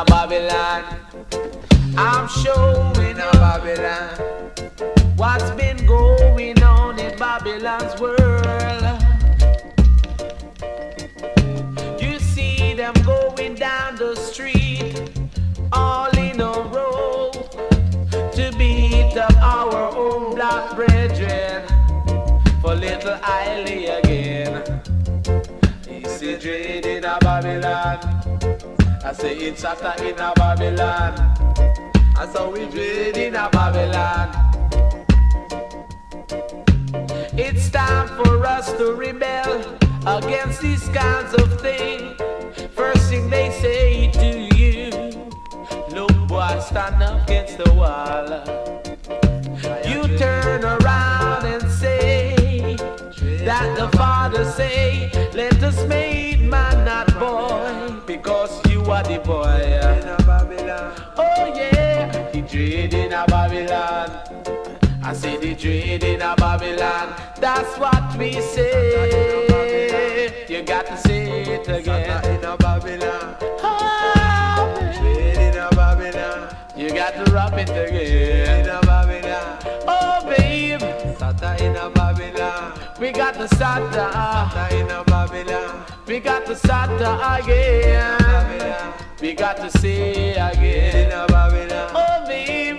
a Babylon. I'm showing a Babylon what's been going on in Babylon's world. You see them going down the street, all in a row, to beat up our own black brethren for little Eiley again. You see dread in a Babylon, I say it's hotter in a Babylon. I saw we dread in a Babylon. It's time for us to rebel against these kinds of things. First thing they say to you, look boy, stand up against the wall. You turn around and say that the Father say, let us make man not boy, because you are the boy. Oh yeah, the dread in a Babylon. I say the dread in a Babylon. That's what we say. You got to say it again. In a Babylon. Dread in a Babylon. You got to rap it again. In a Babylon. Oh babe, Sata in a Babylon. We got the Sata. Sata in a Babylon. We got the Sata again. We got to say again. In a Babylon. Oh babe.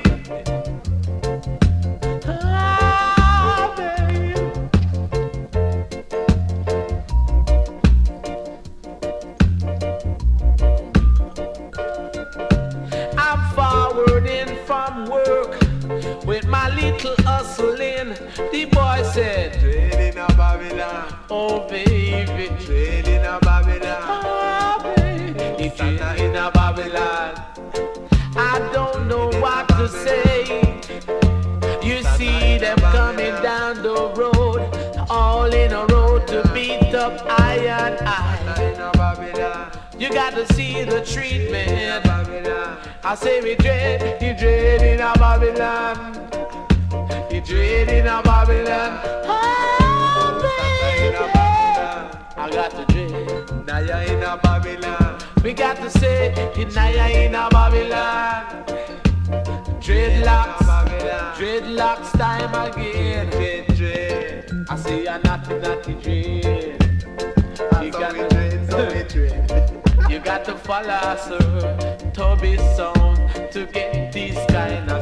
From work with my little hustling, the boy said, trade in a Babylon. Oh baby, trade in a Babylon. Oh baby, trade in a Babylon. I don't know what to say. You see them coming down the road, all in a row to beat up I and I. You got to see the treatment. I say we dread, you dread in a Babylon. You dread in a Babylon. Oh, baby. I got to dread. Naya in a Babylon. We got to say, Naya in a Babylon. Dreadlocks, dreadlocks time again. Dread. I say a naughty, naughty dread. You got to dread, so we dread. You got to follow, sir, Toby's song to get these kind of